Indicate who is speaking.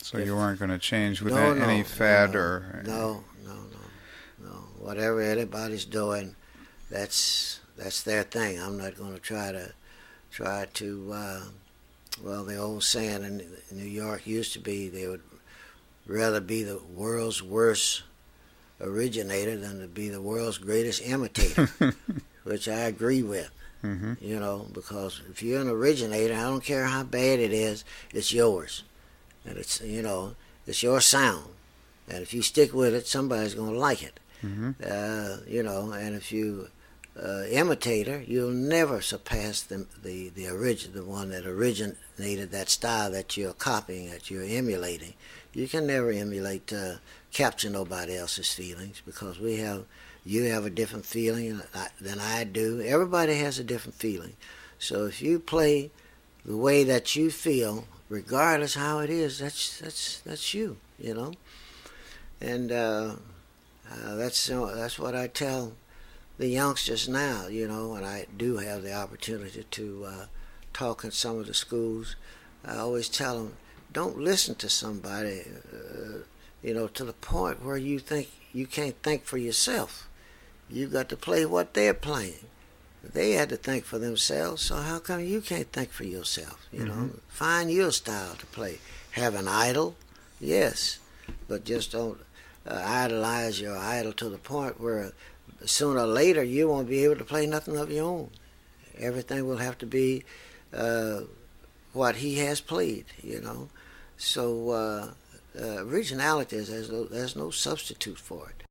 Speaker 1: So you weren't going to change with
Speaker 2: No,
Speaker 1: any
Speaker 2: no,
Speaker 1: fad
Speaker 2: no,
Speaker 1: or.
Speaker 2: no, no, no, no. Whatever anybody's doing, that's their thing. I'm not going to try to. Well, the old saying in New York used to be they would rather be the world's worst originator than to be the world's greatest imitator, which I agree with.
Speaker 1: Mm-hmm.
Speaker 2: You know, because if you're an originator, I don't care how bad it is, it's yours, and it's it's your sound, and if you stick with it, somebody's going to like it.
Speaker 1: Mm-hmm.
Speaker 2: And if you imitator, you'll never surpass the one that originated that style that you're copying, that you're emulating. You can never emulate, capture nobody else's feelings, because you have a different feeling than I do. Everybody has a different feeling. So if you play the way that you feel, regardless how it is, that's you, you know. And that's what I tell the youngsters now, you know, and I do have the opportunity to talk in some of the schools. I always tell them, don't listen to somebody, to the point where you think you can't think for yourself. You've got to play what they're playing. They had to think for themselves, so how come you can't think for yourself? You know, find your style to play. Have an idol, yes, but just don't idolize your idol to the point where sooner or later you won't be able to play nothing of your own. Everything will have to be what he has played, you know. So originality there's no substitute for it.